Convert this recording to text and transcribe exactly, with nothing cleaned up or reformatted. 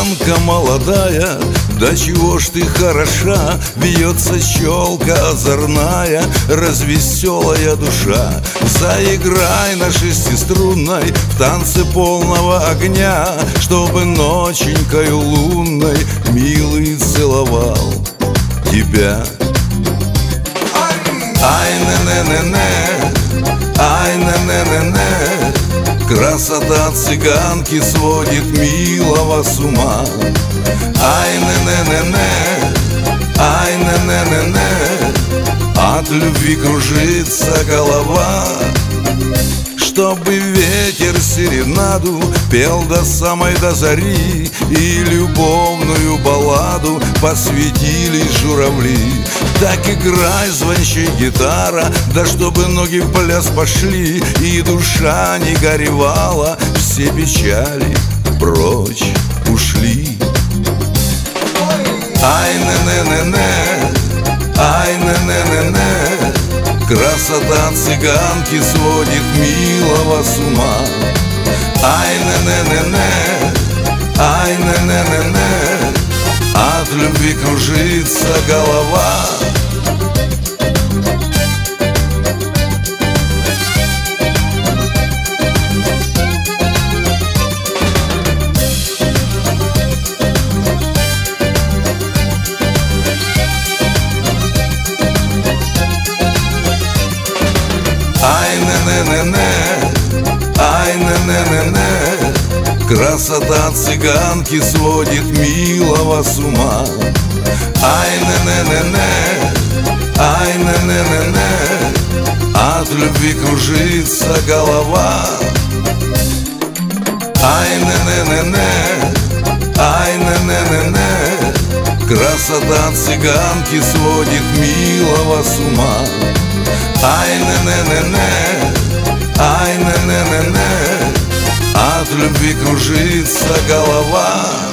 цыганка молодая, да чего ж ты хороша, бьется челка озорная, развеселая душа. Заиграй на шестиструнной в танце полного огня, чтобы ноченькою лунной милый целовал тебя. Ай, не-не-не-не, ай, не-не-не-не, красота цыганки сводит милого с ума. Ай, не-не-не-не, ай, не-не-не-не, от любви кружится голова. Чтобы ветер серенаду пел до самой до зари, и любовную балладу посвятили журавли. Так играй, звончи гитара, да чтобы ноги в пляс пошли, и душа не горевала, все печали прочь ушли. Ай, не-не-не-не, ай, не-не-не-не, красота цыганки сводит милого с ума. Ай, не-не-не-не, ай, не-не-не-не, от любви кружится голова. Ай, не-не-не-не, ай, не-не-не-не, красота цыганки сводит милого с ума. Ай, не-не-не-не, ай, не-не-не-не, от любви кружится голова. Ай, не-не-не-не, ай, не-не-не-не, красота цыганки сводит милого с ума. Ай, не-не-не-не, ай, не-не-не-не, от любви кружится голова.